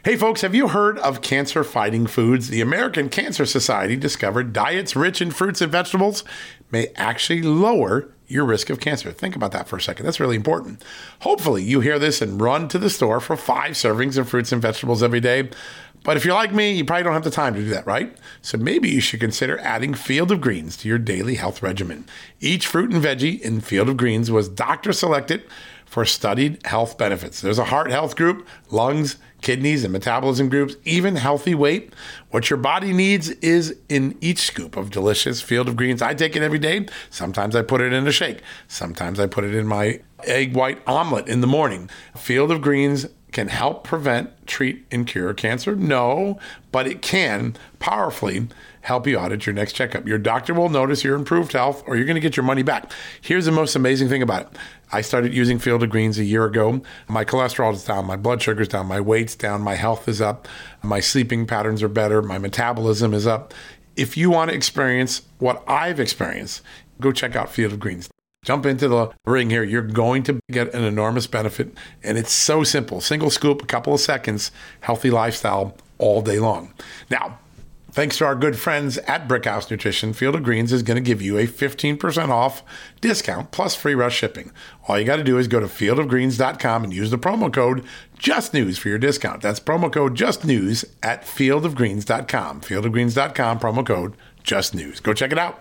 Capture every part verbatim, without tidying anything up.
Hey folks, have you heard of cancer-fighting foods? The American Cancer Society discovered diets rich in fruits and vegetables may actually lower your risk of cancer. Think about that for a second. That's really important. Hopefully you hear this and run to the store for five servings of fruits and vegetables every day. But if you're like me, you probably don't have the time to do that, right? So maybe you should consider adding Field of Greens to your daily health regimen. Each fruit and veggie in Field of Greens was doctor selected for studied health benefits. There's a heart health group, lungs, kidneys, and metabolism groups, even healthy weight. What your body needs is in each scoop of delicious Field of Greens. I take it every day. Sometimes I put it in a shake. Sometimes I put it in my egg white omelet in the morning. Field of Greens can help prevent, treat, and cure cancer? No, but it can powerfully help you out at your next checkup. Your doctor will notice your improved health, or you're going to get your money back. Here's the most amazing thing about it. I started using Field of Greens a year ago. My cholesterol is down, my blood sugar's down, my weight's down, my health is up, my sleeping patterns are better, my metabolism is up. If you want to experience what I've experienced, go check out Field of Greens. Jump into the ring here. You're going to get an enormous benefit, and it's so simple. Single scoop, a couple of seconds, healthy lifestyle all day long. Now, thanks to our good friends at Brickhouse Nutrition, Field of Greens is going to give you a fifteen percent off discount plus free rush shipping. All you got to do is go to field of greens dot com and use the promo code JUSTNEWS for your discount. That's promo code JUSTNEWS at field of greens dot com. field of greens dot com, promo code JUSTNEWS. Go check it out.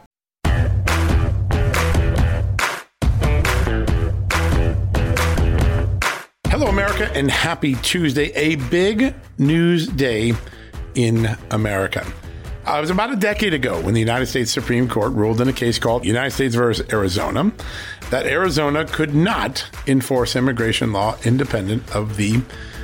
Hello, America, and happy Tuesday. A big news day in America. Uh, it was about a decade ago when the United States Supreme Court ruled in a case called United States versus Arizona that Arizona could not enforce immigration law independent of the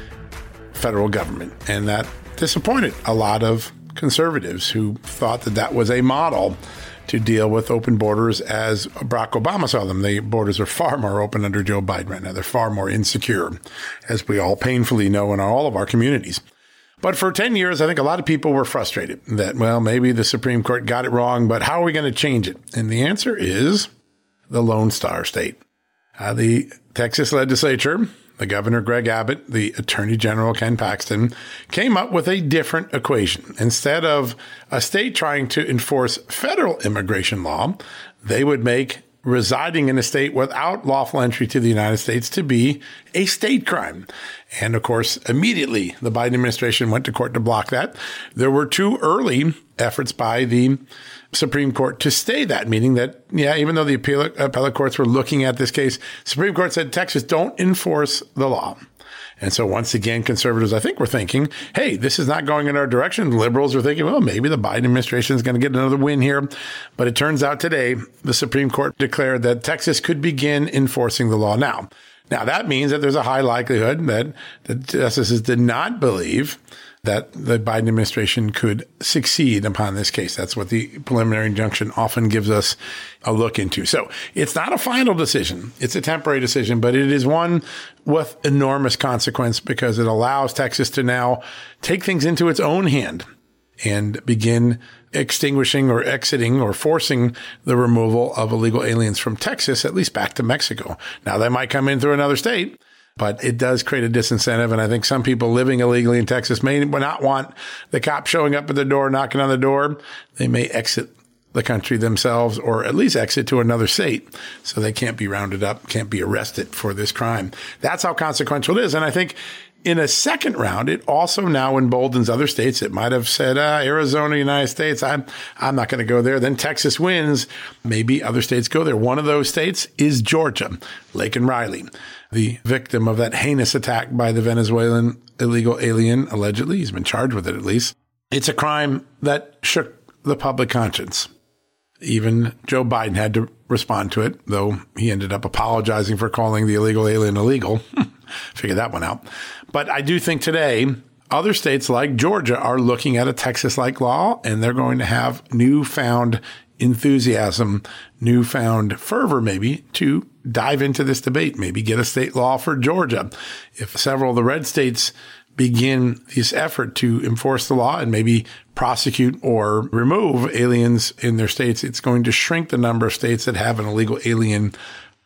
federal government. And that disappointed a lot of conservatives who thought that that was a model to deal with open borders as Barack Obama saw them. The borders are far more open under Joe Biden right now. They're far more insecure, as we all painfully know in all of our communities. But for ten years, I think a lot of people were frustrated that, well, maybe the Supreme Court got it wrong, but how are we going to change it? And the answer is the Lone Star State. Uh, the Texas legislature, the Governor Greg Abbott, the Attorney General Ken Paxton, came up with a different equation. Instead of a state trying to enforce federal immigration law, they would make residing in a state without lawful entry to the United States to be a state crime. And of course, immediately the Biden administration went to court to block that. There were two early efforts by the Supreme Court to stay that, meaning that, yeah, even though the appeal, appellate courts were looking at this case, Supreme Court said, Texas, don't enforce the law. And so once again, conservatives, I think, were thinking, hey, this is not going in our direction. Liberals are thinking, well, maybe the Biden administration is going to get another win here. But it turns out today, the Supreme Court declared that Texas could begin enforcing the law now. Now, that means that there's a high likelihood that the justices did not believe that the Biden administration could succeed upon this case. That's what the preliminary injunction often gives us a look into. So it's not a final decision. It's a temporary decision, but it is one with enormous consequence because it allows Texas to now take things into its own hand and begin extinguishing or exiting or forcing the removal of illegal aliens from Texas, at least back to Mexico. Now, they might come in through another state, but it does create a disincentive. And I think some people living illegally in Texas may not want the cop showing up at the door, knocking on the door. They may exit the country themselves or at least exit to another state so they can't be rounded up, can't be arrested for this crime. That's how consequential it is. And I think in a second round, it also now emboldens other states. It might have said, uh, Arizona, United States, I'm, I'm not going to go there. Then Texas wins. Maybe other states go there. One of those states is Georgia, Laken Riley, the victim of that heinous attack by the Venezuelan illegal alien, allegedly. He's been charged with it, at least. It's a crime that shook the public conscience. Even Joe Biden had to respond to it, though he ended up apologizing for calling the illegal alien illegal. Figure that one out. But I do think today, other states like Georgia are looking at a Texas-like law, and they're going to have newfound enthusiasm, newfound fervor, maybe, to dive into this debate, maybe get a state law for Georgia. If several of the red states begin this effort to enforce the law and maybe prosecute or remove aliens in their states, it's going to shrink the number of states that have an illegal alien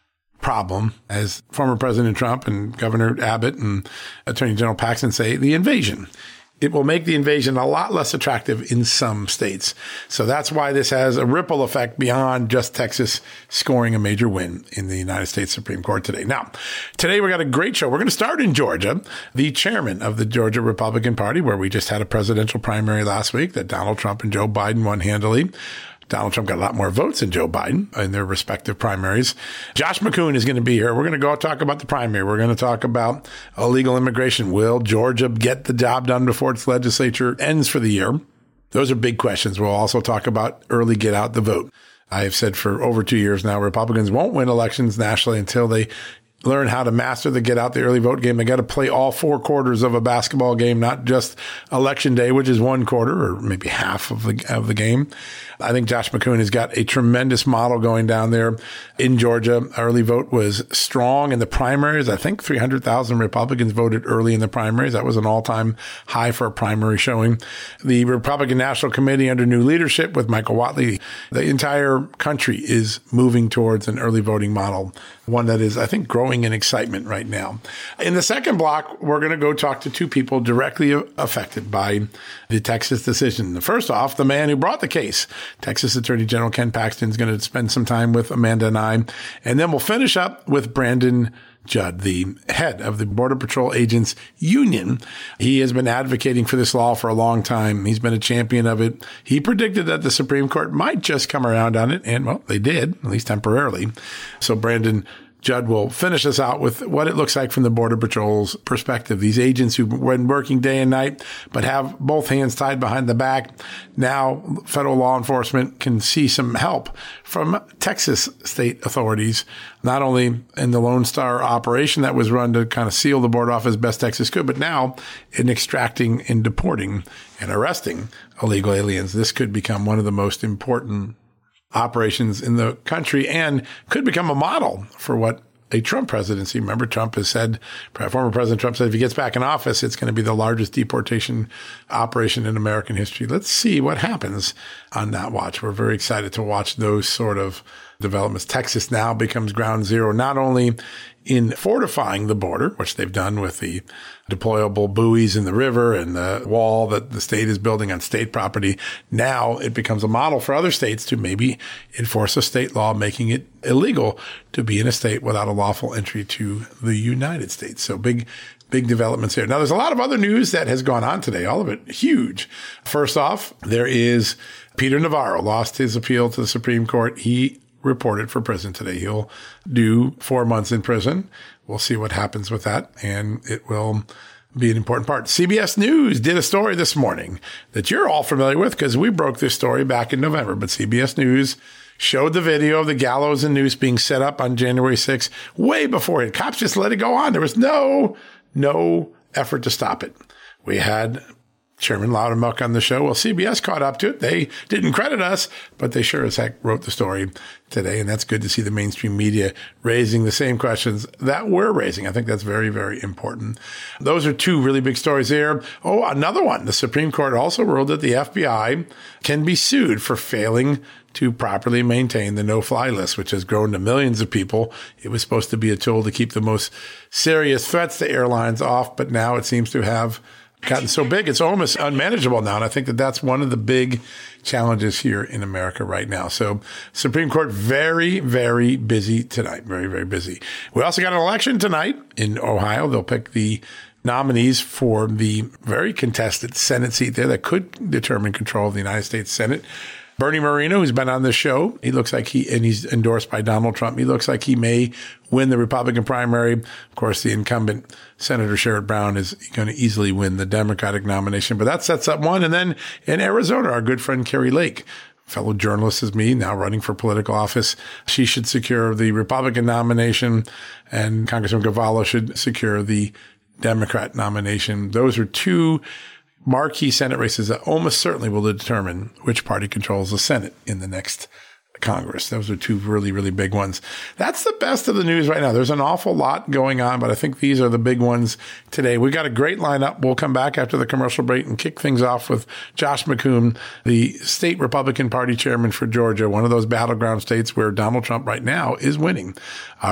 problem, as former President Trump and Governor Abbott and Attorney General Paxton say, the invasion. It will make the invasion a lot less attractive in some states. So that's why this has a ripple effect beyond just Texas scoring a major win in the United States Supreme Court today. Now, today we got a great show. We're going to start in Georgia. The chairman of the Georgia Republican Party, where we just had a presidential primary last week that Donald Trump and Joe Biden won handily. Donald Trump got a lot more votes than Joe Biden in their respective primaries. Josh McKoon is going to be here. We're going to go talk about the primary. We're going to talk about illegal immigration. Will Georgia get the job done before its legislature ends for the year? Those are big questions. We'll also talk about early get out the vote. I have said for over two years now, Republicans won't win elections nationally until they learn how to master the get out the early vote game. They got to play all four quarters of a basketball game, not just election day, which is one quarter or maybe half of the, of the game. I think Josh McKoon has got a tremendous model going down there in Georgia. Early vote was strong in the primaries. I think three hundred thousand Republicans voted early in the primaries. That was an all-time high for a primary showing. The Republican National Committee under new leadership with Michael Whatley, the entire country is moving towards an early voting model, one that is, I think, growing in excitement right now. In the second block, we're going to go talk to two people directly affected by the Texas decision. First off, the man who brought the case, Texas Attorney General Ken Paxton, is going to spend some time with Amanda and I. And then we'll finish up with Brandon Judd, the head of the Border Patrol Agents Union. He has been advocating for this law for a long time. He's been a champion of it. He predicted that the Supreme Court might just come around on it. And, well, they did, at least temporarily. So Brandon Judd will finish us out with what it looks like from the Border Patrol's perspective. These agents who've been working day and night, but have both hands tied behind the back. Now, federal law enforcement can see some help from Texas state authorities, not only in the Lone Star operation that was run to kind of seal the border off as best Texas could, but now in extracting and deporting and arresting illegal aliens. This could become one of the most important operations in the country and could become a model for what a Trump presidency. Remember, Trump has said, former President Trump said if he gets back in office, it's going to be the largest deportation operation in American history. Let's see what happens on that watch. We're very excited to watch those sort of developments. Texas now becomes ground zero, not only in fortifying the border, which they've done with the deployable buoys in the river and the wall that the state is building on state property. Now it becomes a model for other states to maybe enforce a state law making it illegal to be in a state without a lawful entry to the United States. So big, big developments here. Now, there's a lot of other news that has gone on today, all of it huge. First off, there is Peter Navarro lost his appeal to the Supreme Court. He reported for prison today. He'll do four months in prison. We'll see what happens with that, and it will be an important part. C B S News did a story this morning that you're all familiar with because we broke this story back in November, but C B S News showed the video of the gallows and noose being set up on January sixth way before it. Cops just let it go on. There was no, no effort to stop it. We had Chairman Loudermilk on the show. Well, C B S caught up to it. They didn't credit us, but they sure as heck wrote the story today. And that's good to see the mainstream media raising the same questions that we're raising. I think that's very, very important. Those are two really big stories there. Oh, another one. The Supreme Court also ruled that the F B I can be sued for failing to properly maintain the no-fly list, which has grown to millions of people. It was supposed to be a tool to keep the most serious threats to airlines off, but now it seems to have gotten so big, it's almost unmanageable now. And I think that that's one of the big challenges here in America right now. So Supreme Court, very, very busy tonight. Very, very busy. We also got an election tonight in Ohio. They'll pick the nominees for the very contested Senate seat there that could determine control of the United States Senate. Bernie Moreno, who's been on the show, he looks like he, and he's endorsed by Donald Trump. He looks like he may win the Republican primary. Of course, the incumbent Senator Sherrod Brown is going to easily win the Democratic nomination, but that sets up one. And then in Arizona, our good friend Carrie Lake, fellow journalist as me, now running for political office, she should secure the Republican nomination, and Congressman Cavallo should secure the Democrat nomination. Those are two marquee Senate races that almost certainly will determine which party controls the Senate in the next Congress. Those are two really, really big ones. That's the best of the news right now. There's an awful lot going on, but I think these are the big ones today. We've got a great lineup. We'll come back after the commercial break and kick things off with Josh McKoon, the state Republican Party chairman for Georgia, one of those battleground states where Donald Trump right now is winning. All right.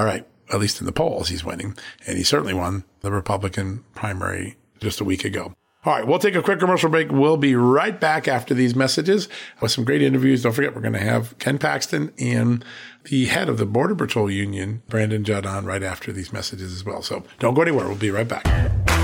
at least in the polls, he's winning. And he certainly won the Republican primary just a week ago. All right, we'll take a quick commercial break. We'll be right back after these messages with some great interviews. Don't forget, we're going to have Ken Paxton and the head of the Border Patrol Union, Brandon Judd, on right after these messages as well. So don't go anywhere. We'll be right back.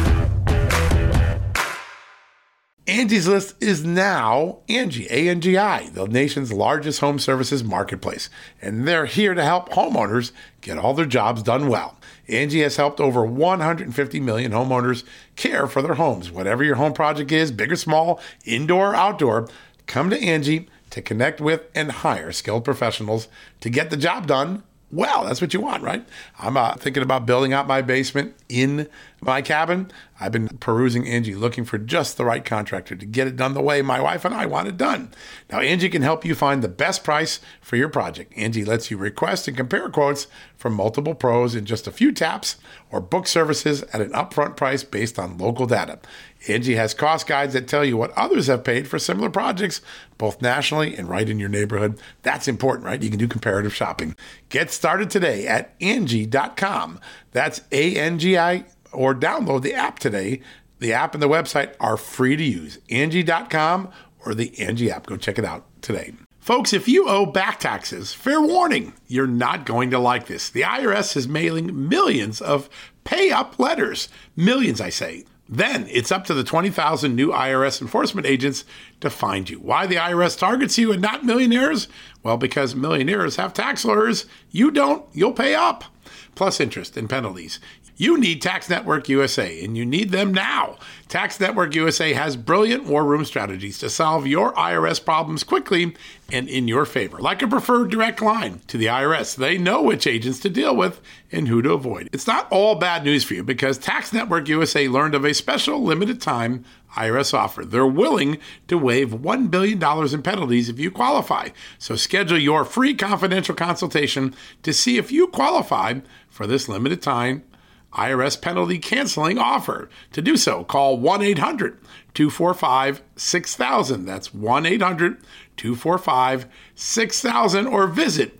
Angie's List is now Angie, A N G I, the nation's largest home services marketplace. And they're here to help homeowners get all their jobs done well. Angie has helped over one hundred fifty million homeowners care for their homes. Whatever your home project is, big or small, indoor or outdoor, come to Angie to connect with and hire skilled professionals to get the job done well. That's what you want, right? I'm uh, thinking about building out my basement in my cabin. I've been perusing Angie, looking for just the right contractor to get it done the way my wife and I want it done. Now, Angie can help you find the best price for your project. Angie lets you request and compare quotes from multiple pros in just a few taps, or book services at an upfront price based on local data. Angie has cost guides that tell you what others have paid for similar projects, both nationally and right in your neighborhood. That's important, right? You can do comparative shopping. Get started today at Angie dot com. That's A N G I, or download the app today. The app and the website are free to use. Angie dot com or the Angie app. Go check it out today. Folks, if you owe back taxes, fair warning, you're not going to like this. The I R S is mailing millions of pay-up letters. Millions, I say. Then it's up to the twenty thousand new I R S enforcement agents to find you. Why the I R S targets you and not millionaires? Well, because millionaires have tax lawyers. You don't, you'll pay up. Plus interest and penalties. You need Tax Network U S A, and you need them now. Tax Network U S A has brilliant war room strategies to solve your I R S problems quickly and in your favor, like a preferred direct line to the I R S. They know which agents to deal with and who to avoid. It's not all bad news for you, because Tax Network U S A learned of a special limited time I R S offer. They're willing to waive one billion dollars in penalties if you qualify. So schedule your free confidential consultation to see if you qualify for this limited time I R S penalty canceling offer. To do so, call one eight hundred two four five six thousand. That's one eight hundred two four five six thousand, or visit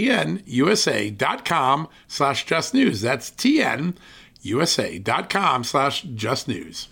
tnusa.com slash just news. That's tnusa.com slash just news.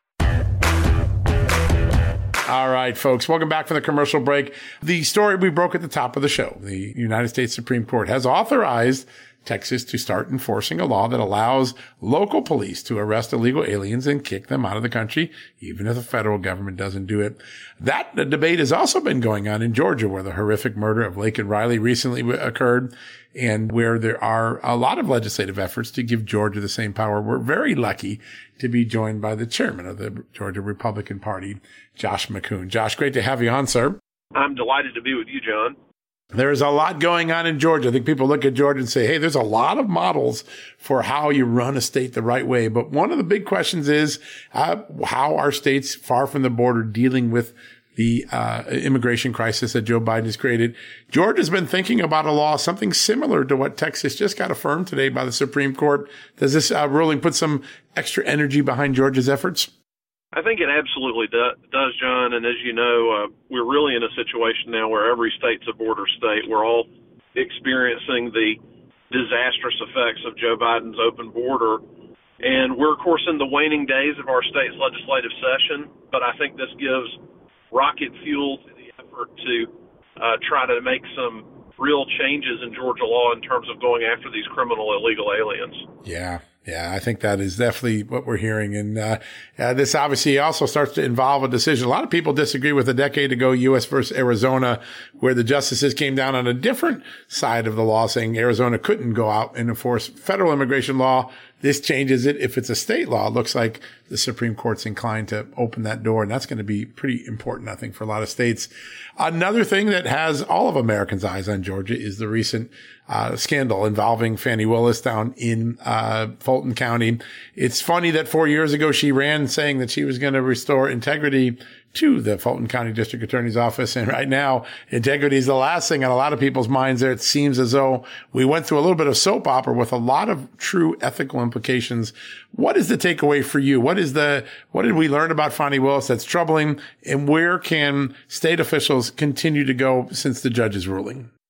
All right, folks, welcome back from the commercial break. The story we broke at the top of the show: the United States Supreme Court has authorized Texas to start enforcing a law that allows local police to arrest illegal aliens and kick them out of the country, even if the federal government doesn't do it. That debate has also been going on in Georgia, where the horrific murder of Laken Riley recently occurred, and where there are a lot of legislative efforts to give Georgia the same power. We're very lucky to be joined by the chairman of the Georgia Republican Party, Josh McKoon. Josh, great to have you on, sir. I'm delighted to be with you, John. There's a lot going on in Georgia. I think people look at Georgia and say, hey, there's a lot of models for how you run a state the right way. But one of the big questions is uh, how are states far from the border dealing with the uh, immigration crisis that Joe Biden has created? Georgia's been thinking about a law, something similar to what Texas just got affirmed today by the Supreme Court. Does this uh, ruling put some extra energy behind Georgia's efforts? I think it absolutely do, does, John. And as you know, uh, we're really in a situation now where every state's a border state. We're all experiencing the disastrous effects of Joe Biden's open border. And we're, of course, in the waning days of our state's legislative session. But I think this gives rocket fuel to the effort to uh, try to make some real changes in Georgia law in terms of going after these criminal illegal aliens. Yeah. Yeah, I think that is definitely what we're hearing. And uh, uh, this obviously also starts to involve a decision. A lot of people disagree with a decade ago U S versus Arizona, where the justices came down on a different side of the law, saying Arizona couldn't go out and enforce federal immigration law. This changes it. If it's a state law, it looks like the Supreme Court's inclined to open that door. And that's going to be pretty important, I think, for a lot of states. Another thing that has all of Americans' eyes on Georgia is the recent uh, scandal involving Fani Willis down in uh, Fulton County. It's funny that four years ago she ran saying that she was going to restore integrity to the Fulton County District Attorney's Office. And right now, integrity is the last thing on a lot of people's minds there. It seems as though we went through a little bit of soap opera with a lot of true ethical implications. What is the takeaway for you? What is the, what did we learn about Fani Willis that's troubling? And where can state officials continue to go since the judge's ruling?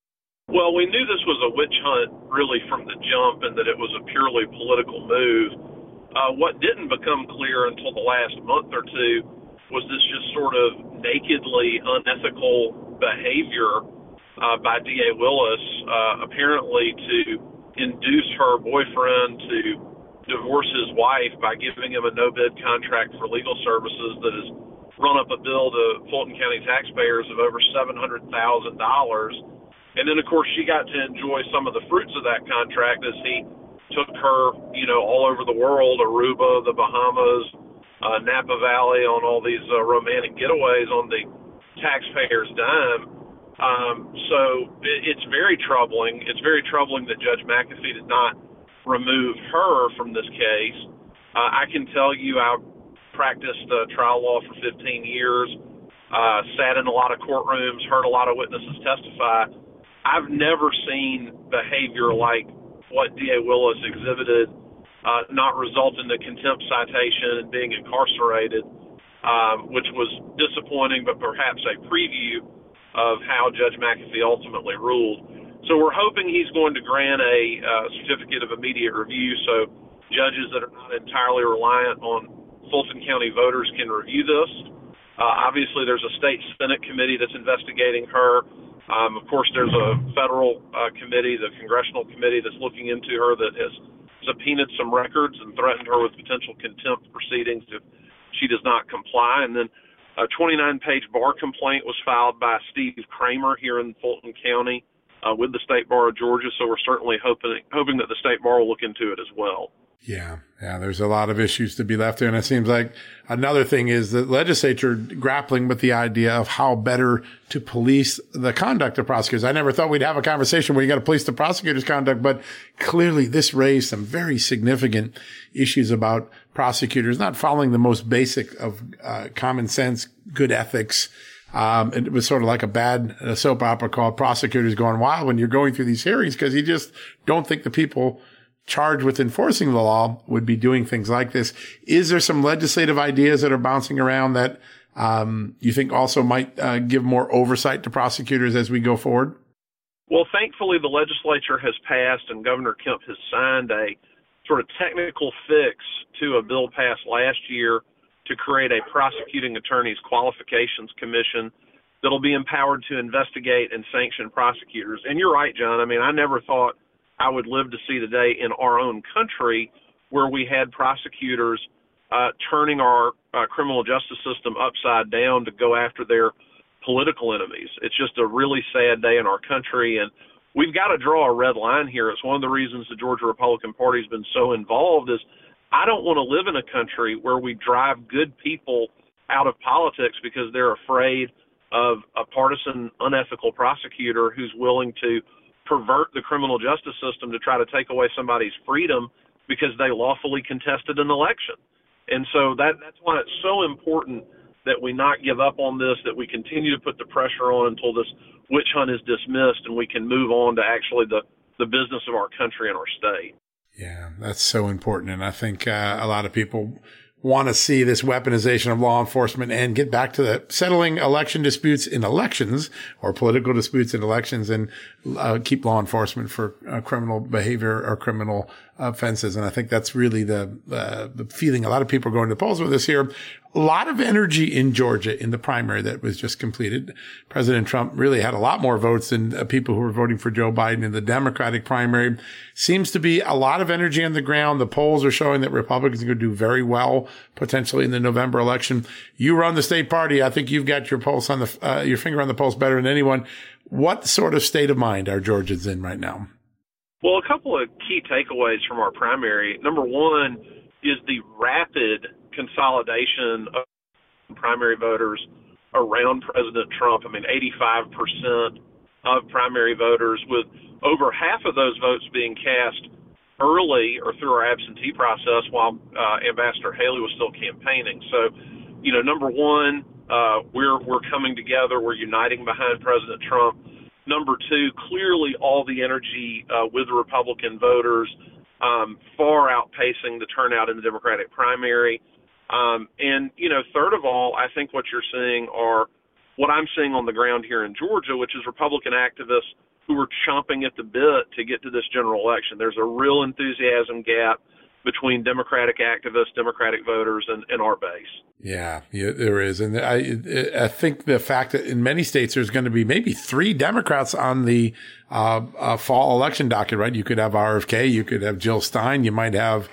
Well, we knew this was a witch hunt really from the jump and that it was a purely political move. Uh, what didn't become clear until the last month or two was this just sort of nakedly unethical behavior uh, by D A Willis, uh, apparently to induce her boyfriend to divorce his wife by giving him a no-bid contract for legal services that has run up a bill to Fulton County taxpayers of over seven hundred thousand dollars. And then, of course, she got to enjoy some of the fruits of that contract as he took her, you know, all over the world, Aruba, the Bahamas, uh, Napa Valley, on all these uh, romantic getaways on the taxpayers' dime. Um, so it, it's very troubling. It's very troubling that Judge McAfee did not remove her from this case. Uh, I can tell you I practiced uh, trial law for fifteen years, uh, sat in a lot of courtrooms, heard a lot of witnesses testify. I've never seen behavior like what D A Willis exhibited, uh, not result in the contempt citation and being incarcerated, um, which was disappointing, but perhaps a preview of how Judge McAfee ultimately ruled. So we're hoping he's going to grant a uh, certificate of immediate review so judges that are not entirely reliant on Fulton County voters can review this. Uh, obviously, there's a state Senate committee that's investigating her. Um, of course, there's a federal uh, committee, the congressional committee, that's looking into her that has subpoenaed some records and threatened her with potential contempt proceedings if she does not comply. And then a twenty-nine page bar complaint was filed by Steve Kramer here in Fulton County uh, with the State Bar of Georgia. So we're certainly hoping hoping that the State Bar will look into it as well. Yeah, yeah, there's a lot of issues to be left there. And it seems like another thing is the legislature grappling with the idea of how better to police the conduct of prosecutors. I never thought we'd have a conversation where you got to police the prosecutor's conduct, but clearly this raised some very significant issues about prosecutors not following the most basic of uh, common sense, good ethics. Um, it was sort of like a bad uh, soap opera called Prosecutors Gone Wild when you're going through these hearings because you just don't think the people charged with enforcing the law would be doing things like this. Is there some legislative ideas that are bouncing around that um, you think also might uh, give more oversight to prosecutors as we go forward? Well, thankfully, the legislature has passed and Governor Kemp has signed a sort of technical fix to a bill passed last year to create a prosecuting attorney's qualifications commission that'll be empowered to investigate and sanction prosecutors. And you're right, John. I mean, I never thought I would live to see the day in our own country where we had prosecutors uh, turning our uh, criminal justice system upside down to go after their political enemies. It's just a really sad day in our country, and we've got to draw a red line here. It's one of the reasons the Georgia Republican Party has been so involved is I don't want to live in a country where we drive good people out of politics because they're afraid of a partisan, unethical prosecutor who's willing to pervert the criminal justice system to try to take away somebody's freedom because they lawfully contested an election. And so that that's why it's so important that we not give up on this, that we continue to put the pressure on until this witch hunt is dismissed and we can move on to actually the, the business of our country and our state. Yeah, that's so important. And I think uh, a lot of people want to see this weaponization of law enforcement and get back to the settling election disputes in elections or political disputes in elections and uh, keep law enforcement for uh, criminal behavior or criminal offenses. And I think that's really the, uh, the feeling a lot of people are going to the polls with this here. A lot of energy in Georgia in the primary that was just completed. President Trump really had a lot more votes than uh, people who were voting for Joe Biden in the Democratic primary. Seems to be a lot of energy on the ground. The polls are showing that Republicans are going to do very well potentially in the November election. You run the state party. I think you've got your pulse on the, uh, your finger on the pulse better than anyone. What sort of state of mind are Georgians in right now? Well, a couple of key takeaways from our primary. Number one is the rapid consolidation of primary voters around President Trump. I mean, eighty-five percent of primary voters, with over half of those votes being cast early or through our absentee process while uh, Ambassador Haley was still campaigning. So, you know, number one, uh, we're we're coming together. We're uniting behind President Trump. Number two, clearly all the energy uh, with the Republican voters um, far outpacing the turnout in the Democratic primary. Um, and, you know, third of all, I think what you're seeing are what I'm seeing on the ground here in Georgia, which is Republican activists, who are chomping at the bit to get to this general election. There's a real enthusiasm gap between Democratic activists, Democratic voters, and, and our base. Yeah, yeah, there is. And I, I think the fact that in many states there's going to be maybe three Democrats on the uh, uh, fall election docket, right? You could have R F K, you could have Jill Stein, you might have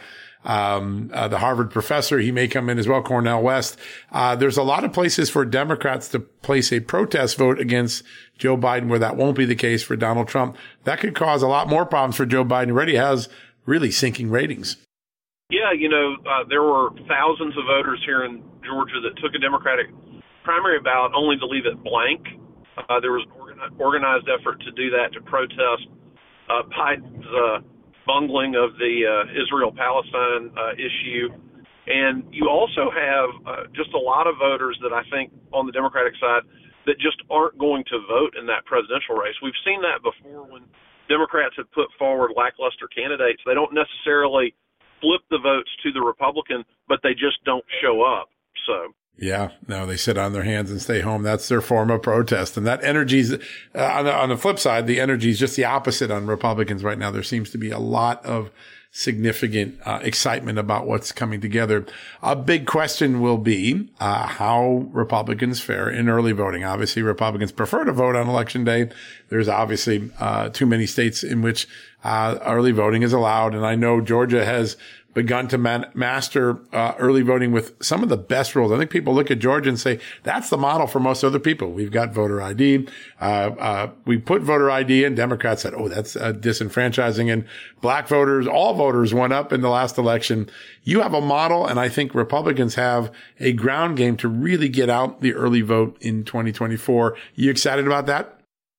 um uh, the Harvard professor. He may come in as well, Cornel West. Uh there's a lot of places for Democrats to place a protest vote against Joe Biden where that won't be the case for Donald Trump. That could cause a lot more problems for Joe Biden. He already has really sinking ratings. Yeah, you know, uh, there were thousands of voters here in Georgia that took a Democratic primary ballot only to leave it blank. Uh, there was an organized effort to do that, to protest uh, Biden's uh, bungling of the uh, Israel-Palestine uh, issue. And you also have uh, just a lot of voters that I think on the Democratic side that just aren't going to vote in that presidential race. We've seen that before when Democrats have put forward lackluster candidates. They don't necessarily flip the votes to the Republican, but they just don't show up. So. Yeah, no, they sit on their hands and stay home. That's their form of protest. And that energy's, uh, on the, on the flip side, the energy is just the opposite on Republicans right now. There seems to be a lot of significant uh, excitement about what's coming together. A big question will be uh, how Republicans fare in early voting. Obviously, Republicans prefer to vote on Election Day. There's obviously uh, too many states in which uh, early voting is allowed. And I know Georgia has begun to man- master uh, early voting with some of the best rules. I think people look at Georgia and say, that's the model for most other people. We've got voter I D. Uh, uh, we put voter I D in. Democrats said, oh, that's uh, disenfranchising. And black voters, all voters went up in the last election. You have a model, and I think Republicans have a ground game to really get out the early vote in twenty twenty-four. You excited about that?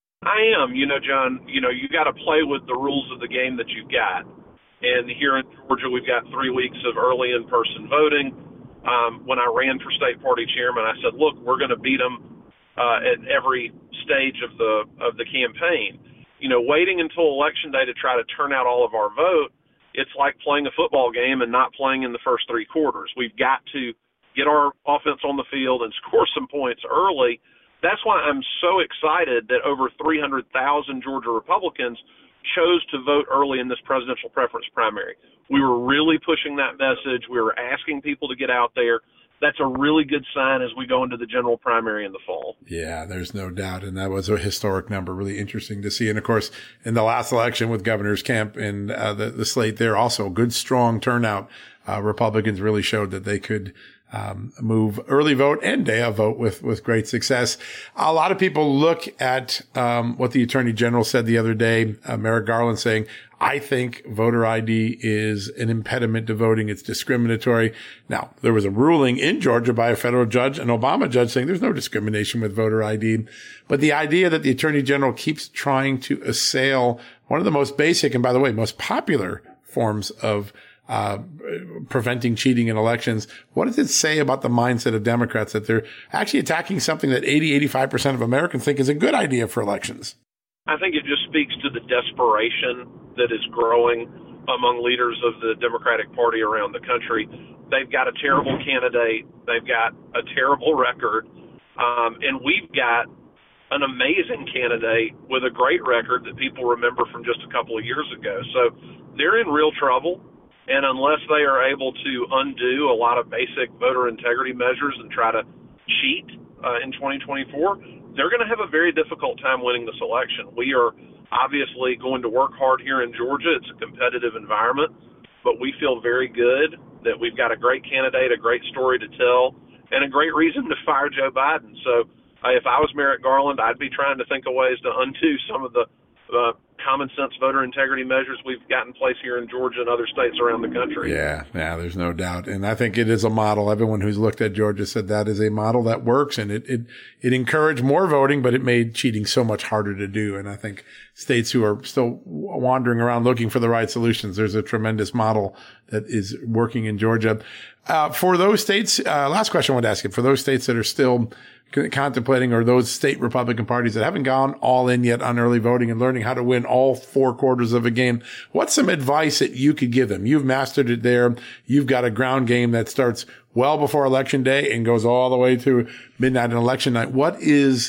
I am. You know, John, you know, you got to play with the rules of the game that you've got. And here in Georgia, we've got three weeks of early in-person voting. Um, when I ran for state party chairman, I said, look, we're going to beat them uh, at every stage of the of the campaign. You know, waiting until Election Day to try to turn out all of our vote, it's like playing a football game and not playing in the first three quarters. We've got to get our offense on the field and score some points early. That's why I'm so excited that over three hundred thousand Georgia Republicans chose to vote early in this presidential preference primary. We were really pushing that message. We were asking people to get out there. That's a really good sign as we go into the general primary in the fall. Yeah, there's no doubt. And that was a historic number, really interesting to see. And of course, in the last election with Governor's Kemp and uh, the, the slate there, also a good, strong turnout. Uh, Republicans really showed that they could Um, move early vote and day of vote with, with great success. A lot of people look at, um, what the Attorney General said the other day, uh, Merrick Garland saying, I think voter I D is an impediment to voting. It's discriminatory. Now, there was a ruling in Georgia by a federal judge, an Obama judge, saying there's no discrimination with voter I D. But the idea that the Attorney General keeps trying to assail one of the most basic and, by the way, most popular forms of Uh, preventing cheating in elections. What does it say about the mindset of Democrats that they're actually attacking something that eighty, eighty-five percent of Americans think is a good idea for elections? I think it just speaks to the desperation that is growing among leaders of the Democratic Party around the country. They've got a terrible candidate. They've got a terrible record. Um, and we've got an amazing candidate with a great record that people remember from just a couple of years ago. So they're in real trouble. And unless they are able to undo a lot of basic voter integrity measures and try to cheat uh, in twenty twenty-four, they're going to have a very difficult time winning this election. We are obviously going to work hard here in Georgia. It's a competitive environment, but we feel very good that we've got a great candidate, a great story to tell, and a great reason to fire Joe Biden. So uh, if I was Merrick Garland, I'd be trying to think of ways to undo some of the uh, common sense voter integrity measures we've got in place here in Georgia and other states around the country. Yeah, yeah, there's no doubt. And I think it is a model. Everyone who's looked at Georgia said that is a model that works, and it, it, it encouraged more voting, but it made cheating so much harder to do. And I think states who are still wandering around looking for the right solutions, there's a tremendous model that is working in Georgia. Uh, for those states, uh, last question I want to ask you, for those states that are still contemplating, or those state Republican parties that haven't gone all in yet on early voting and learning how to win all four quarters of a game, what's some advice that you could give them? You've mastered it there. You've got a ground game that starts well before Election Day and goes all the way to midnight on election night. What is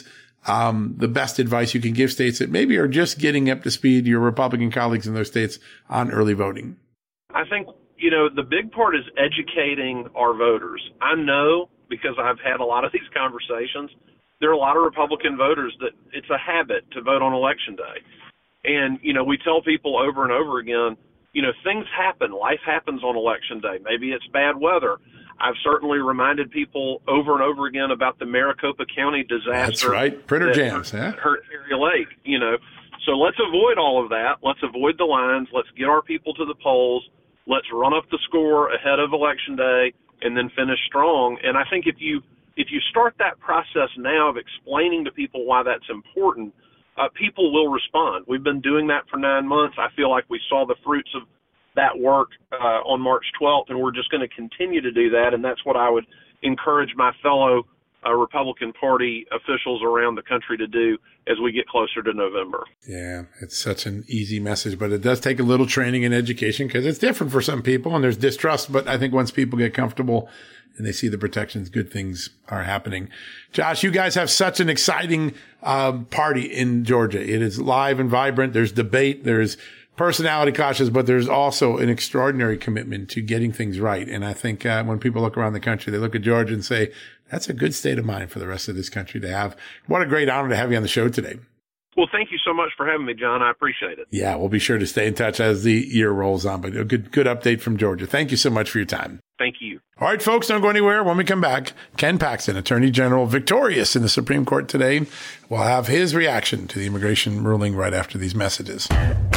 um, the best advice you can give states that maybe are just getting up to speed, your Republican colleagues in those states, on early voting? I think, you know, the big part is educating our voters. I know, because I've had a lot of these conversations, there are a lot of Republican voters that it's a habit to vote on Election Day. And, you know, we tell people over and over again, you know, things happen. Life happens on Election Day. Maybe it's bad weather. I've certainly reminded people over and over again about the Maricopa County disaster. That's right. Printer that jams, hurt, yeah. hurt Cherry Lake, you know. So let's avoid all of that. Let's avoid the lines. Let's get our people to the polls. Let's run up the score ahead of Election Day and then finish strong. And I think if you if you start that process now of explaining to people why that's important, uh, people will respond. We've been doing that for nine months. I feel like we saw the fruits of that work uh, on March twelfth, and we're just going to continue to do that. And that's what I would encourage my fellow uh, Republican Party officials around the country to do as we get closer to November. Yeah, it's such an easy message, but it does take a little training and education because it's different for some people and there's distrust. But I think once people get comfortable and they see the protections, good things are happening. Josh, you guys have such an exciting um, party in Georgia. It is live and vibrant. There's debate. There's personality clashes, but there's also an extraordinary commitment to getting things right. And I think uh, when people look around the country, they look at Georgia and say, that's a good state of mind for the rest of this country to have. What a great honor to have you on the show today. Well, thank you so much for having me, John. I appreciate it. Yeah, we'll be sure to stay in touch as the year rolls on, but a good, good update from Georgia. Thank you so much for your time. Thank you. All right, folks, don't go anywhere. When we come back, Ken Paxton, Attorney General, victorious in the Supreme Court today, will have his reaction to the immigration ruling right after these messages.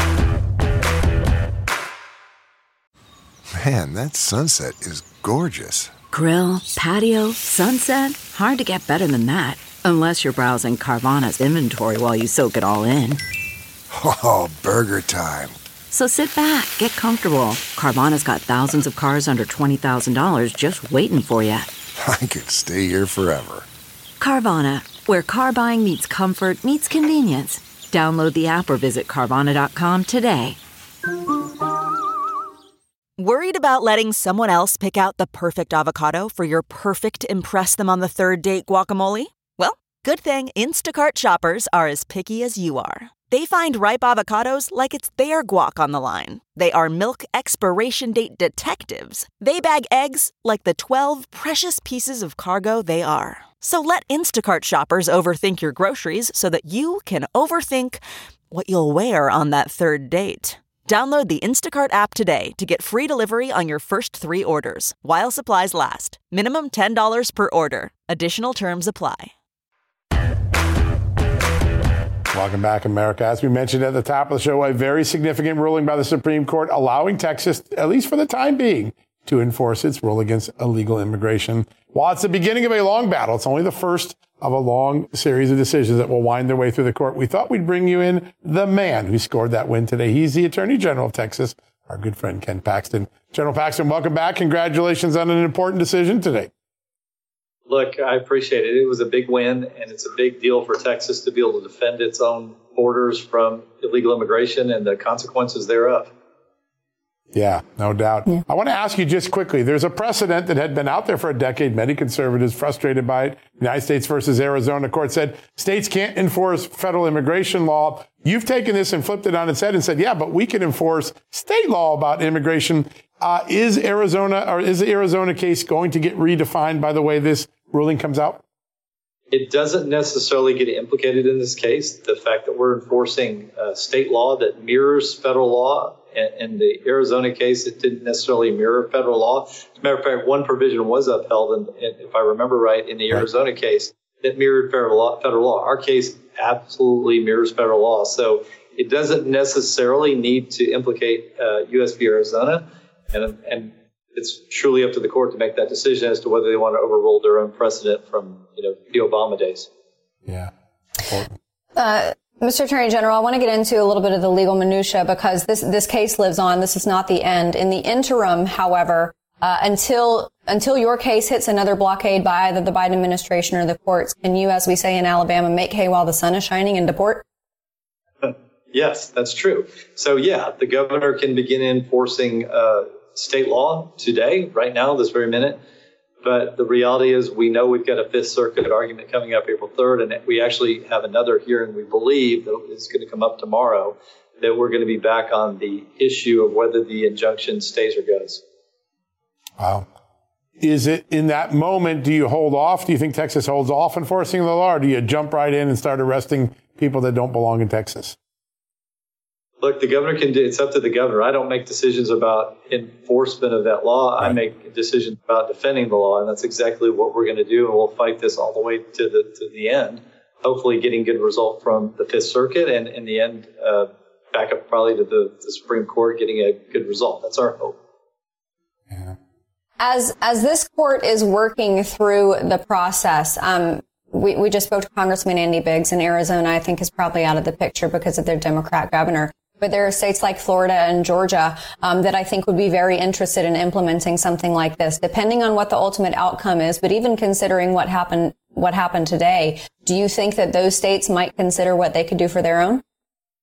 Man, that sunset is gorgeous. Grill, patio, sunset. Hard to get better than that. Unless you're browsing Carvana's inventory while you soak it all in. Oh, burger time. So sit back, get comfortable. Carvana's got thousands of cars under twenty thousand dollars just waiting for you. I could stay here forever. Carvana, where car buying meets comfort, meets convenience. Download the app or visit Carvana dot com today. Worried about letting someone else pick out the perfect avocado for your perfect impress them on the third date guacamole? Well, good thing Instacart shoppers are as picky as you are. They find ripe avocados like it's their guac on the line. They are milk expiration date detectives. They bag eggs like the twelve precious pieces of cargo they are. So let Instacart shoppers overthink your groceries so that you can overthink what you'll wear on that third date. Download the Instacart app today to get free delivery on your first three orders, while supplies last. Minimum ten dollars per order. Additional terms apply. Welcome back, America. As we mentioned at the top of the show, a very significant ruling by the Supreme Court allowing Texas, at least for the time being, to enforce its rule against illegal immigration. While it's the beginning of a long battle, it's only the first of a long series of decisions that will wind their way through the court. We thought we'd bring you in the man who scored that win today. He's the Attorney General of Texas, our good friend Ken Paxton. General Paxton, welcome back. Congratulations on an important decision today. Look, I appreciate it. It was a big win, and it's a big deal for Texas to be able to defend its own borders from illegal immigration and the consequences thereof. Yeah, no doubt. Yeah. I want to ask you just quickly, there's a precedent that had been out there for a decade. Many conservatives frustrated by it. United States versus Arizona court said states can't enforce federal immigration law. You've taken this and flipped it on its head and said, yeah, but we can enforce state law about immigration. Uh, is Arizona or is the Arizona case going to get redefined by the way this ruling comes out? It doesn't necessarily get implicated in this case. The fact that we're enforcing uh, state law that mirrors federal law. In the Arizona case, it didn't necessarily mirror federal law. As a matter of fact, one provision was upheld, and if I remember right, in the Arizona case, that mirrored federal law. Federal law. Our case absolutely mirrors federal law. So it doesn't necessarily need to implicate uh, U S v. Arizona, and, and it's truly up to the court to make that decision as to whether they want to overrule their own precedent from, you know, the Obama days. Yeah. Uh, Mister Attorney General, I want to get into a little bit of the legal minutia because this this case lives on. This is not the end. In the interim, however, uh, until until your case hits another blockade by either the Biden administration or the courts, can you, as we say in Alabama, make hay while the sun is shining and deport? Yes, that's true. So, yeah, the governor can begin enforcing uh, state law today, right now, this very minute. But the reality is we know we've got a Fifth Circuit argument coming up April third, and we actually have another hearing we believe that is going to come up tomorrow, that we're going to be back on the issue of whether the injunction stays or goes. Wow. Is it in that moment, do you hold off? Do you think Texas holds off enforcing the law, or do you jump right in and start arresting people that don't belong in Texas? Look, the governor can do, it's up to the governor. I don't make decisions about enforcement of that law. Right. I make decisions about defending the law, and that's exactly what we're going to do. And we'll fight this all the way to the to the end, hopefully getting good result from the Fifth Circuit, and in the end, uh, back up probably to the, the Supreme Court getting a good result. That's our hope. Yeah. As as this court is working through the process, um, we, we just spoke to Congressman Andy Biggs in Arizona. I think is probably out of the picture because of their Democrat governor. But there are states like Florida and Georgia um, that I think would be very interested in implementing something like this, depending on what the ultimate outcome is. But even considering what happened what happened today, do you think that those states might consider what they could do for their own?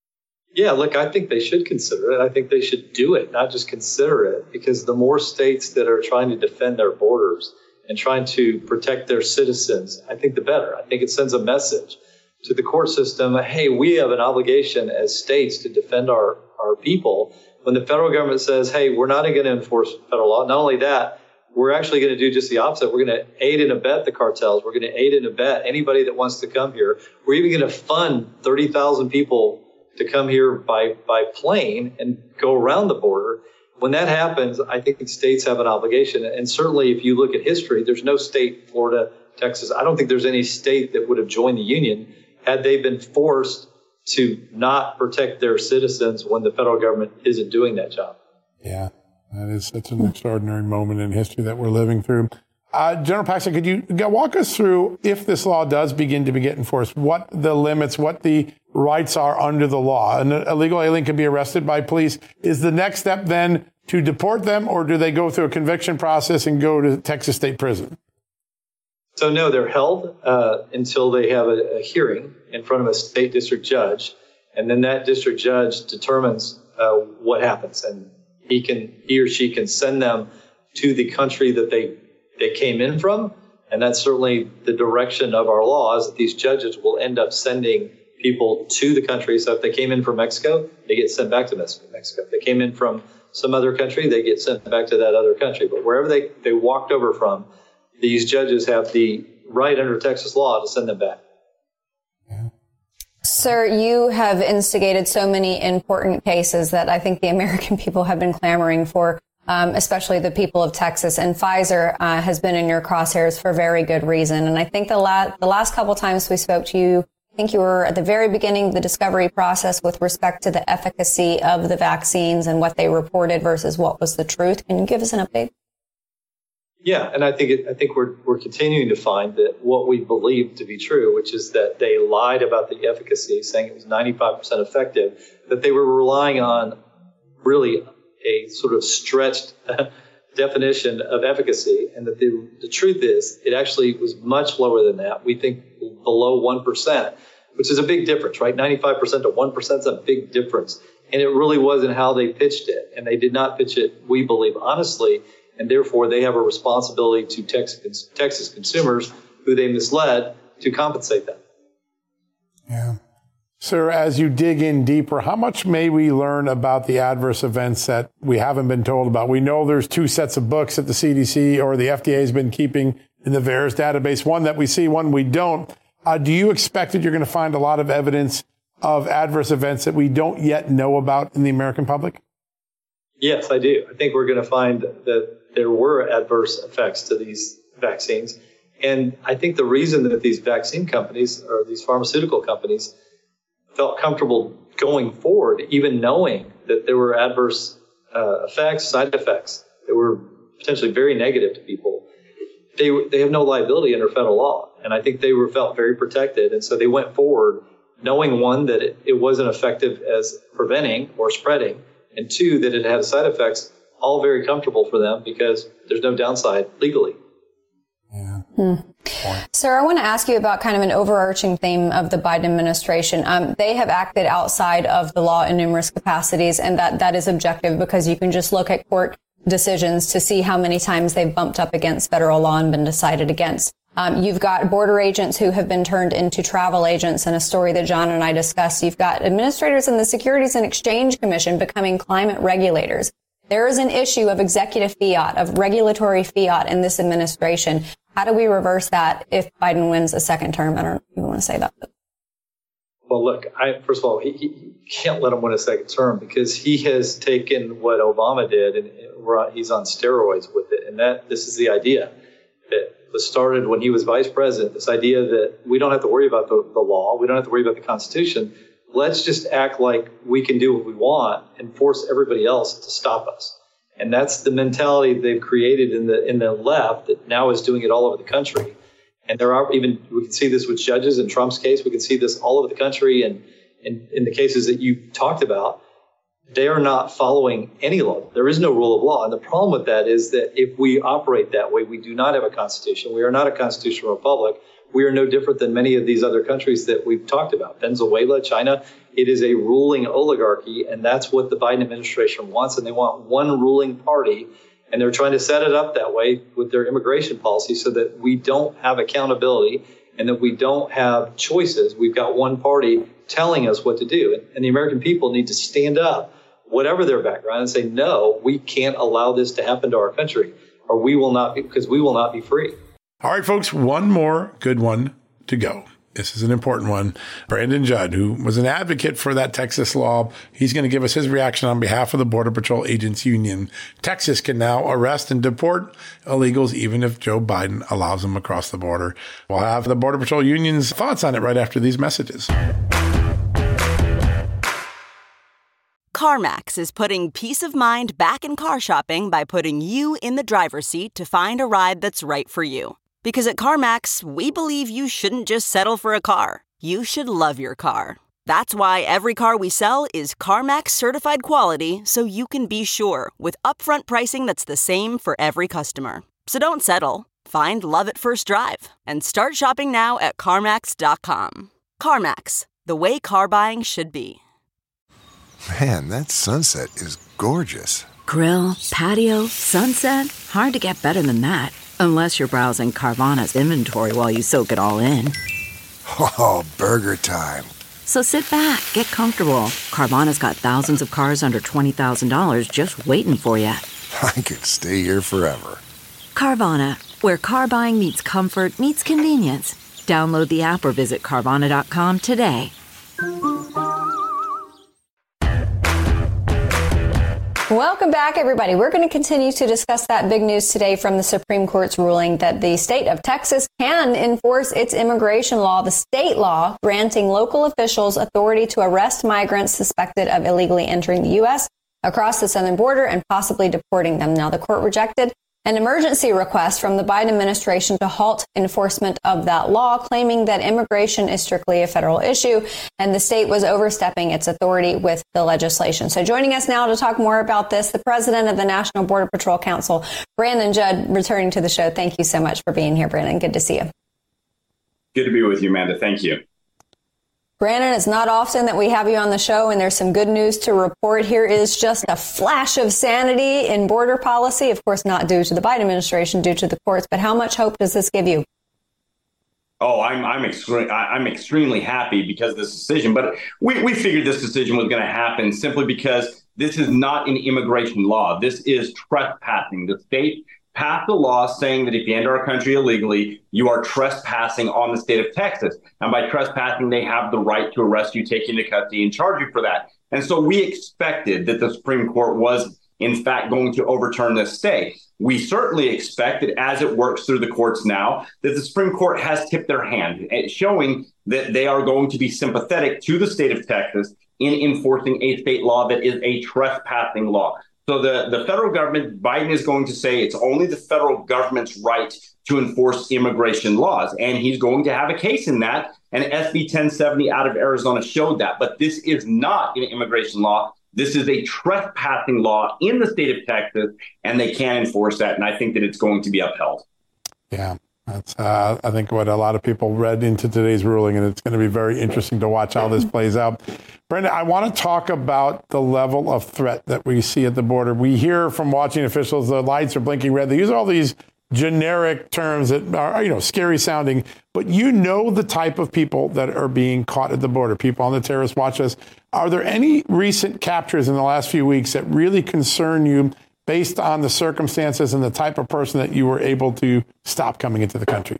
Yeah, look, I think they should consider it. I think they should do it, not just consider it, because the more states that are trying to defend their borders and trying to protect their citizens, I think the better. I think it sends a message to the court system, hey, we have an obligation as states to defend our, our people. When the federal government says, hey, we're not going to enforce federal law, not only that, we're actually going to do just the opposite. We're going to aid and abet the cartels. We're going to aid and abet anybody that wants to come here. We're even going to fund thirty thousand people to come here by, by plane and go around the border. When that happens, I think states have an obligation. And certainly if you look at history, there's no state, Florida, Texas, I don't think there's any state that would have joined the union had they been forced to not protect their citizens when the federal government isn't doing that job. Yeah, that is such an extraordinary moment in history that we're living through. Uh, General Paxton, could you walk us through, if this law does begin to be get enforced, what the limits, what the rights are under the law? An illegal alien can be arrested by police. Is the next step then to deport them, or do they go through a conviction process and go to Texas State Prison? So no, they're held uh, until they have a, a hearing in front of a state district judge, and then that district judge determines uh, what happens, and he can, he or she can send them to the country that they they came in from, and that's certainly the direction of our law, is that these judges will end up sending people to the country. So if they came in from Mexico, they get sent back to Mexico. If they came in from some other country, they get sent back to that other country. But wherever they, they walked over from, these judges have the right under Texas law to send them back. Yeah. Sir, you have instigated so many important cases that I think the American people have been clamoring for, um, especially the people of Texas. And Pfizer uh, has been in your crosshairs for very good reason. And I think the, la- the last couple times we spoke to you, I think you were at the very beginning of the discovery process with respect to the efficacy of the vaccines and what they reported versus what was the truth. Can you give us an update? Yeah, and I think it, I think we're we're continuing to find that what we believe to be true, which is that they lied about the efficacy, saying it was ninety-five percent effective, that they were relying on really a sort of stretched definition of efficacy, and that the, the truth is it actually was much lower than that. We think below one percent, which is a big difference, right? ninety-five percent to one percent is a big difference. And it really wasn't how they pitched it. And they did not pitch it, we believe, honestly. And therefore, they have a responsibility to Texas, Texas consumers who they misled to compensate them. Yeah. Sir, as you dig in deeper, how much may we learn about the adverse events that we haven't been told about? We know there's two sets of books that the C D C or the F D A has been keeping in the VAERS database, one that we see, one we don't. Uh, do you expect that you're going to find a lot of evidence of adverse events that we don't yet know about in the American public? Yes, I do. I think we're going to find that there were adverse effects to these vaccines. And I think the reason that these vaccine companies or these pharmaceutical companies felt comfortable going forward, even knowing that there were adverse uh, effects, side effects that were potentially very negative to people, they they have no liability under federal law. And I think they were felt very protected. And so they went forward knowing, one, that it, it wasn't effective as preventing or spreading, and two, that it had side effects, all very comfortable for them because there's no downside legally. Yeah. Hmm. Sir, I want to ask you about kind of an overarching theme of the Biden administration. Um, they have acted outside of the law in numerous capacities, and that, that is objective because you can just look at court decisions to see how many times they've bumped up against federal law and been decided against. Um, you've got border agents who have been turned into travel agents in a story that John and I discussed. You've got administrators in the Securities and Exchange Commission becoming climate regulators. There is an issue of executive fiat, of regulatory fiat in this administration. How do we reverse that if Biden wins a second term? I don't even want to say that. Well, look, I, first of all, he, he can't let him win a second term because he has taken what Obama did and he's on steroids with it. And that this is the idea that was started when he was vice president, this idea that we don't have to worry about the, the law. We don't have to worry about the Constitution. Let's just act like we can do what we want and force everybody else to stop us. And that's the mentality they've created in the in the left that now is doing it all over the country. And there are even, we can see this with judges in Trump's case. We can see this all over the country. And in, in the cases that you talked about, they are not following any law. There is no rule of law. And the problem with that is that if we operate that way, we do not have a constitution. We are not a constitutional republic. We are no different than many of these other countries that we've talked about. Venezuela, China, it is a ruling oligarchy. And that's what the Biden administration wants. And they want one ruling party. And they're trying to set it up that way with their immigration policy so that we don't have accountability and that we don't have choices. We've got one party telling us what to do. And the American people need to stand up, whatever their background, and say, no, we can't allow this to happen to our country, or we will not be, because we will not be free. All right, folks, one more good one to go. This is an important one. Brandon Judd, who was an advocate for that Texas law, he's going to give us his reaction on behalf of the Border Patrol Agents Union. Texas can now arrest and deport illegals even if Joe Biden allows them across the border. We'll have the Border Patrol Union's thoughts on it right after these messages. CarMax is putting peace of mind back in car shopping by putting you in the driver's seat to find a ride that's right for you. Because at CarMax, we believe you shouldn't just settle for a car. You should love your car. That's why every car we sell is CarMax certified quality, so you can be sure with upfront pricing that's the same for every customer. So don't settle. Find love at first drive and start shopping now at CarMax dot com. CarMax, the way car buying should be. Man, that sunset is gorgeous. Grill, patio, sunset. Hard to get better than that. Unless you're browsing Carvana's inventory while you soak it all in. Oh, burger time. So sit back, get comfortable. Carvana's got thousands of cars under twenty thousand dollars just waiting for you. I could stay here forever. Carvana, where car buying meets comfort, meets convenience. Download the app or visit Carvana dot com today. Welcome back, everybody. We're going to continue to discuss that big news today from the Supreme Court's ruling that the state of Texas can enforce its immigration law, the state law granting local officials authority to arrest migrants suspected of illegally entering the U S across the southern border and possibly deporting them. Now, the court rejected an emergency request from the Biden administration to halt enforcement of that law, claiming that immigration is strictly a federal issue and the state was overstepping its authority with the legislation. So joining us now to talk more about this, the president of the National Border Patrol Council, Brandon Judd, returning to the show. Thank you so much for being here, Brandon. Good to see you. Good to be with you, Amanda. Thank you. Brandon, it's not often that we have you on the show, and there's some good news to report. Here is just a flash of sanity in border policy. Of course, not due to the Biden administration, due to the courts. But how much hope does this give you? Oh, I'm I'm, extre- I'm extremely happy because of this decision. But we, we figured this decision was going to happen simply because this is not an immigration law. This is trespassing. The state passed a law saying that if you enter our country illegally, you are trespassing on the state of Texas. And by trespassing, they have the right to arrest you, take you into custody, and charge you for that. And so we expected that the Supreme Court was, in fact, going to overturn this stay. We certainly expect that as it works through the courts now, that the Supreme Court has tipped their hand, showing that they are going to be sympathetic to the state of Texas in enforcing a state law that is a trespassing law. So the, the federal government, Biden is going to say it's only the federal government's right to enforce immigration laws. And he's going to have a case in that. And S B ten seventy out of Arizona showed that. But this is not an immigration law. This is a trespassing law in the state of Texas, and they can enforce that. And I think that it's going to be upheld. Yeah. That's, uh, I think, what a lot of people read into today's ruling, and it's going to be very interesting to watch how this plays out. Brenda, I want to talk about the level of threat that we see at the border. We hear from watching officials, the lights are blinking red. They use all these generic terms that are, you know, scary sounding, but you know the type of people that are being caught at the border, people on the terrorist watch list. Are there any recent captures in the last few weeks that really concern you based on the circumstances and the type of person that you were able to stop coming into the country?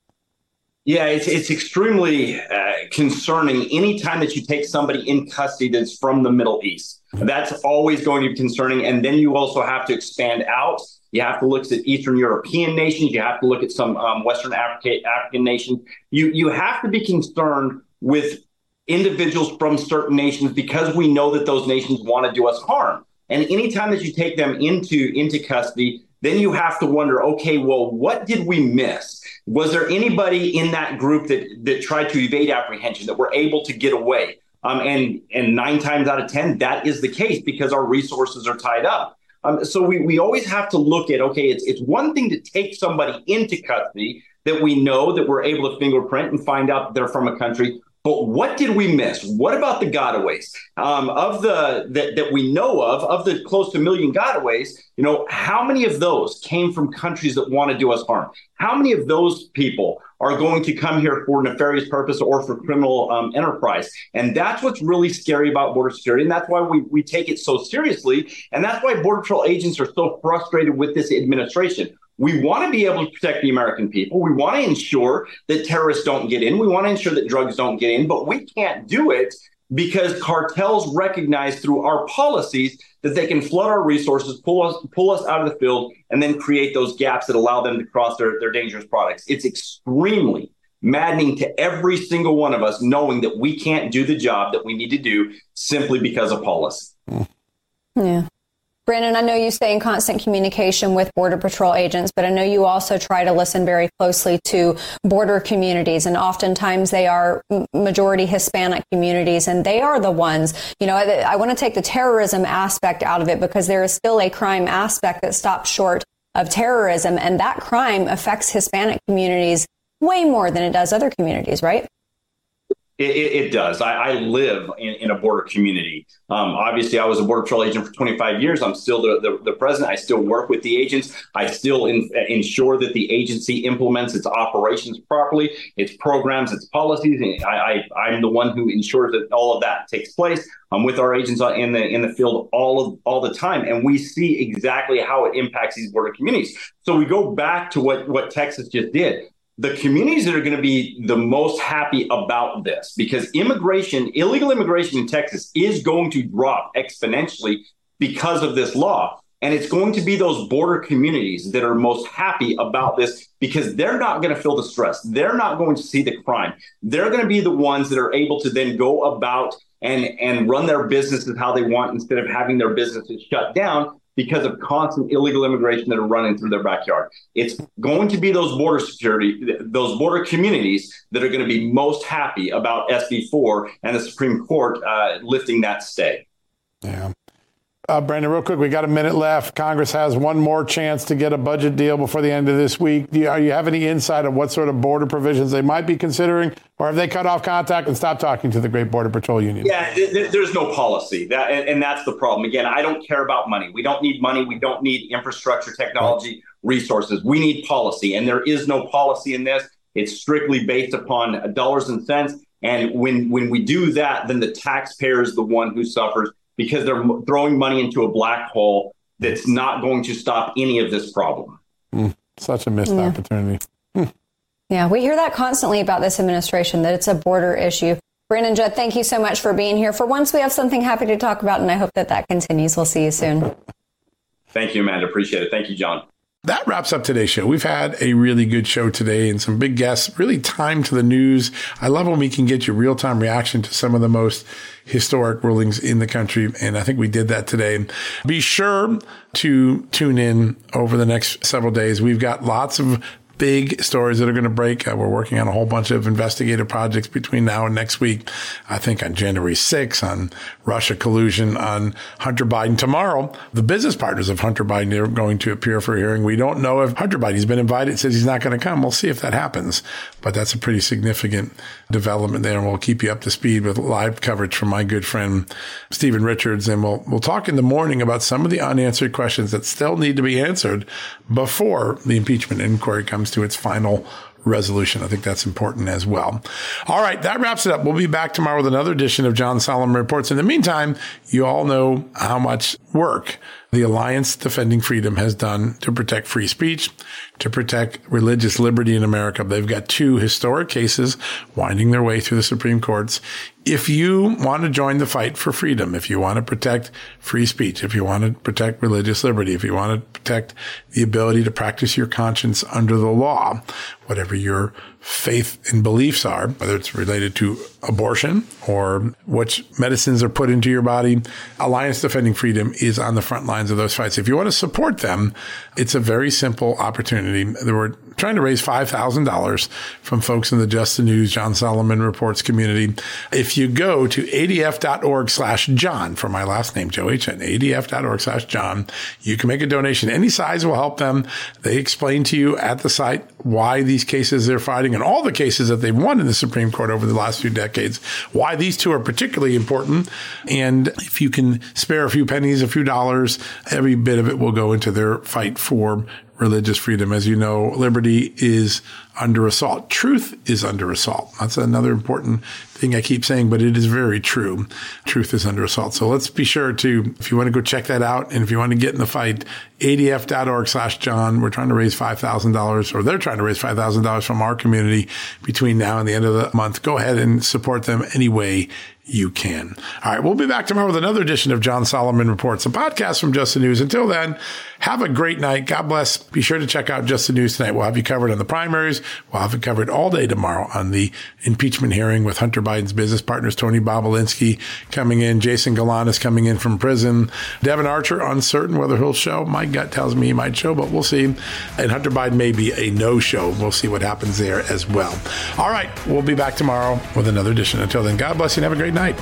Yeah, it's it's extremely uh, concerning anytime that you take somebody in custody that's from the Middle East. That's always going to be concerning. And then you also have to expand out. You have to look at Eastern European nations. You have to look at some um, Western Africa, African nations. You you have to be concerned with individuals from certain nations because we know that those nations want to do us harm. And anytime that you take them into into custody, then you have to wonder, okay, well, what did we miss? Was there anybody in that group that that tried to evade apprehension, that were able to get away? Um, and and nine times out of ten, that is the case because our resources are tied up. Um, so we, we always have to look at, okay, it's it's one thing to take somebody into custody that we know that we're able to fingerprint and find out that they're from a country. But what did we miss? What about the gotaways? Um, of the that, that we know of, of the close to a million gotaways, you know, how many of those came from countries that want to do us harm? How many of those people are going to come here for nefarious purpose or for criminal um, enterprise? And that's what's really scary about border security. And that's why we, we take it so seriously. And that's why Border Patrol agents are so frustrated with this administration. We want to be able to protect the American people. We want to ensure that terrorists don't get in. We want to ensure that drugs don't get in, but we can't do it because cartels recognize through our policies that they can flood our resources, pull us pull us out of the field, and then create those gaps that allow them to cross their, their dangerous products. It's extremely maddening to every single one of us knowing that we can't do the job that we need to do simply because of policy. Yeah. Brandon, I know you stay in constant communication with Border Patrol agents, but I know you also try to listen very closely to border communities, and oftentimes they are majority Hispanic communities, and they are the ones, you know, I, I want to take the terrorism aspect out of it because there is still a crime aspect that stops short of terrorism, and that crime affects Hispanic communities way more than it does other communities, right? It, it, it does. I, I live in, in a border community. Um, obviously, I was a Border Patrol agent for twenty-five years. I'm still the, the, the president. I still work with the agents. I still in, ensure that the agency implements its operations properly, its programs, its policies. And I, I, I'm the one who ensures that all of that takes place. I'm with our agents in the in the field all of all the time, and we see exactly how it impacts these border communities. So we go back to what what Texas just did. The communities that are going to be the most happy about this, because immigration, illegal immigration in Texas is going to drop exponentially because of this law. And it's going to be those border communities that are most happy about this because they're not going to feel the stress. They're not going to see the crime. They're going to be the ones that are able to then go about and, and run their businesses how they want instead of having their businesses shut down because of constant illegal immigration that are running through their backyard. It's going to be those border security, those border communities that are going to be most happy about S B four and the Supreme Court uh, lifting that stay. Yeah. Uh, Brandon, real quick, we got a minute left. Congress has one more chance to get a budget deal before the end of this week. Do you, are you have any insight of what sort of border provisions they might be considering, or have they cut off contact and stopped talking to the Great Border Patrol Union? Yeah, th- there's no policy, that, and, and that's the problem. Again, I don't care about money. We don't need money. We don't need infrastructure, technology, resources. We need policy, and there is no policy in this. It's strictly based upon dollars and cents. And when when we do that, then the taxpayer is the one who suffers, because they're throwing money into a black hole that's not going to stop any of this problem. Mm, such a missed yeah. opportunity. Mm. Yeah, we hear that constantly about this administration, that it's a border issue. Brandon Judd, thank you so much for being here. For once, we have something happy to talk about, and I hope that that continues. We'll see you soon. Thank you, Amanda. Appreciate it. Thank you, John. That wraps up today's show. We've had a really good show today and some big guests, really timed to the news. I love when we can get you real-time reaction to some of the most historic rulings in the country, and I think we did that today. Be sure to tune in over the next several days. We've got lots of big stories that are going to break. Uh, we're working on a whole bunch of investigative projects between now and next week. I think on January sixth, on Russia collusion, on Hunter Biden. Tomorrow, the business partners of Hunter Biden are going to appear for a hearing. We don't know if Hunter Biden, he's been invited, says he's not going to come. We'll see if that happens. But that's a pretty significant development there. And we'll keep you up to speed with live coverage from my good friend, Stephen Richards. And we'll, we'll talk in the morning about some of the unanswered questions that still need to be answered before the impeachment inquiry comes to its final resolution. I think that's important as well. All right, that wraps it up. We'll be back tomorrow with another edition of John Solomon Reports. In the meantime, you all know how much work the Alliance Defending Freedom has done to protect free speech, to protect religious liberty in America. They've got two historic cases winding their way through the Supreme Courts. If you want to join the fight for freedom, if you want to protect free speech, if you want to protect religious liberty, if you want to protect the ability to practice your conscience under the law, whatever your faith and beliefs are, whether it's related to abortion or which medicines are put into your body, Alliance Defending Freedom is on the front lines of those fights. If you want to support them, it's a very simple opportunity. We're trying to raise five thousand dollars from folks in the Just the News, John Solomon Reports community. If you go to adf.org slash John, for my last name, Joe H N, adf.org slash John, you can make a donation. Any size will help them. They explain to you at the site why these cases they're fighting and all the cases that they've won in the Supreme Court over the last few decades, why these two are particularly important. And if you can spare a few pennies, a few dollars, every bit of it will go into their fight for religious freedom. As you know, liberty is under assault. Truth is under assault. That's another important thing I keep saying, but it is very true. Truth is under assault. So let's be sure to, if you want to go check that out, and if you want to get in the fight, adf.org slash John. We're trying to raise five thousand dollars, or they're trying to raise five thousand dollars from our community between now and the end of the month. Go ahead and support them any way you can. All right, we'll be back tomorrow with another edition of John Solomon Reports, a podcast from Just the News. Until then, have a great night. God bless. Be sure to check out Just the News tonight. We'll have you covered on the primaries. We'll have it covered all day tomorrow on the impeachment hearing with Hunter Biden's business partners, Tony Bobulinski coming in. Jason Galan is coming in from prison. Devin Archer, uncertain whether he'll show. My gut tells me he might show, but we'll see. And Hunter Biden may be a no-show. We'll see what happens there as well. All right, we'll be back tomorrow with another edition. Until then, God bless you and have a great night.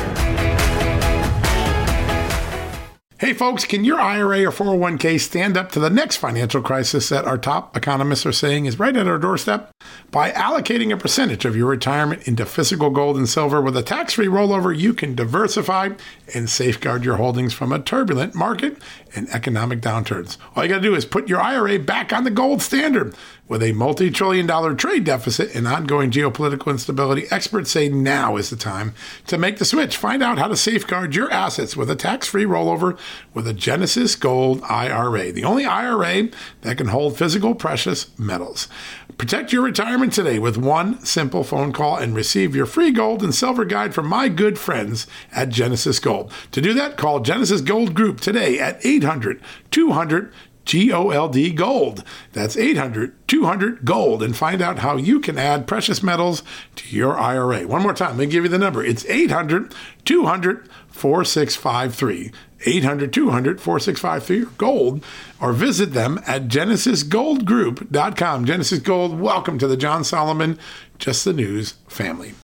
Hey folks, can your I R A or four oh one k stand up to the next financial crisis that our top economists are saying is right at our doorstep? By allocating a percentage of your retirement into physical gold and silver with a tax-free rollover, you can diversify and safeguard your holdings from a turbulent market and economic downturns. All you got to do is put your I R A back on the gold standard. With a multi-trillion dollar trade deficit and ongoing geopolitical instability, experts say now is the time to make the switch. Find out how to safeguard your assets with a tax-free rollover with a Genesis Gold I R A, the only I R A that can hold physical precious metals. Protect your retirement today with one simple phone call and receive your free gold and silver guide from my good friends at Genesis Gold. To do that, call Genesis Gold Group today at eight hundred two hundred G O L D Gold. That's eight hundred two hundred Gold, and find out how you can add precious metals to your I R A. One more time, let me give you the number. It's eight hundred two hundred four six five three. eight hundred two hundred four six five three Gold, or visit them at genesis gold group dot com. Genesis Gold, welcome to the John Solomon Just the News family.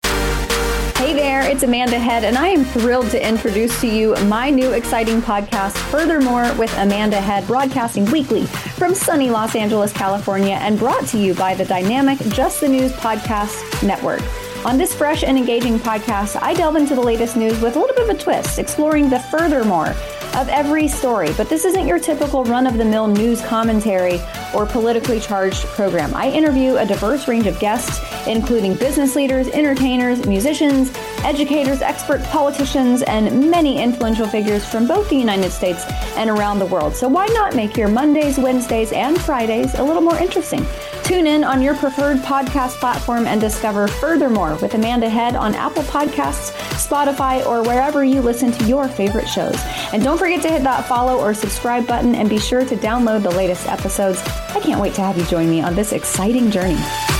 Hey there, it's Amanda Head, and I am thrilled to introduce to you my new exciting podcast, Furthermore with Amanda Head, broadcasting weekly from sunny Los Angeles, California, and brought to you by the dynamic Just the News Podcast Network. On this fresh and engaging podcast, I delve into the latest news with a little bit of a twist, exploring the furthermore of every story. But this isn't your typical run-of-the-mill news commentary or politically charged program. I interview a diverse range of guests, including business leaders, entertainers, musicians, educators, experts, politicians, and many influential figures from both the United States and around the world. So why not make your Mondays, Wednesdays, and Fridays a little more interesting? Tune in on your preferred podcast platform and discover Furthermore with Amanda Head on Apple Podcasts, Spotify, or wherever you listen to your favorite shows. And don't forget to hit that follow or subscribe button, and be sure to download the latest episodes. I can't wait to have you join me on this exciting journey.